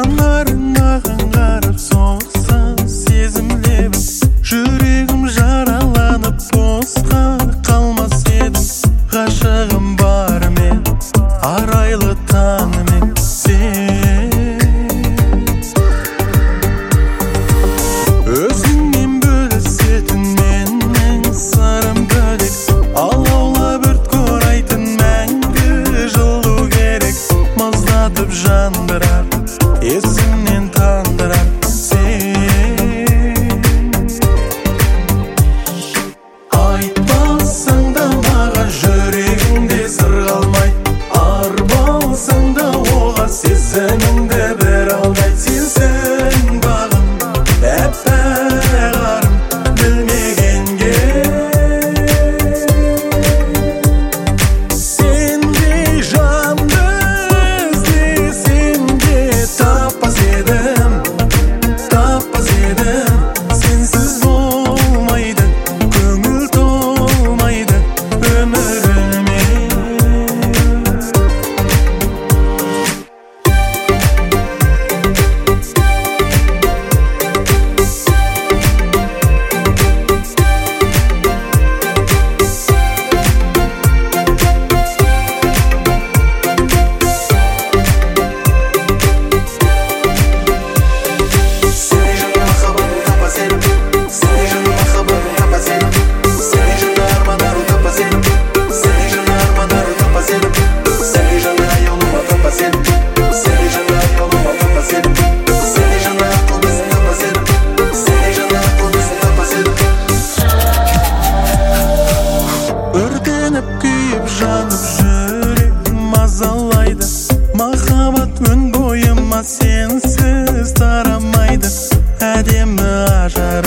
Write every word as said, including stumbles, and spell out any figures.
жанарың маған қарап соқса сезім лебім, жүрегім жараланып босқа қалмас едім. Ғашығым бар мен арайлы таңымен сен, өзіңмен бөлісетін менің сырым бөлек, алаулап өрт қорайтын мәңгі жылу керек. Маздатып жандырар, есімнен тандырар сен. Айтпасаң да маған жүрегіңде сыр қалмай, ар болсаң да оға сезіміңді бір алдай. Сенсің бағым, әппақ арым білмегенге, сендей жанды іздесем де таппас едім, таппас едім. Сенсіз болмайды, көңіл толмайды өміріме. Өртеніп күйіп жанып жүрегім мазалайды, махаббат өн бойыма сенсіз тарамайды. Әдемі ажар